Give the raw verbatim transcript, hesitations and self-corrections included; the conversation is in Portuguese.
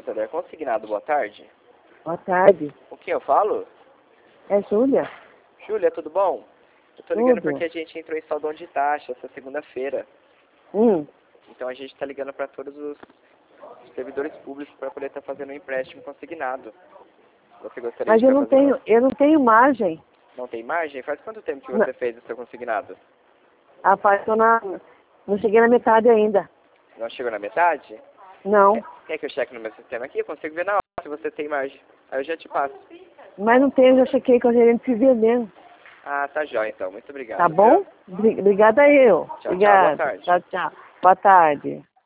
Santander, consignado, boa tarde. Boa tarde. O que eu falo? É Júlia? Júlia, tudo bom? Eu tô ligando Tudo. porque a gente entrou em saldão de taxa essa segunda-feira. Hum. Então a gente tá ligando para todos os servidores públicos para poder estar fazendo um empréstimo consignado. Você gostaria Mas de eu estar não fazendo? tenho, eu não tenho margem. Não tem margem? Faz quanto tempo que Não. você fez o seu consignado? A parte eu não, não cheguei na metade ainda. Não chegou na metade? Não. Quer que eu cheque no meu sistema aqui? Eu consigo ver na hora se você tem margem. Aí eu já te passo. Mas não tenho, já chequei com o gerente civil mesmo. Ah, tá jóia então. Muito obrigado. Tá bom? Viu? Obri- Obrigada eu. Tchau, tchau. Boa Obrigada. tarde. Tchau, tchau. Boa tarde.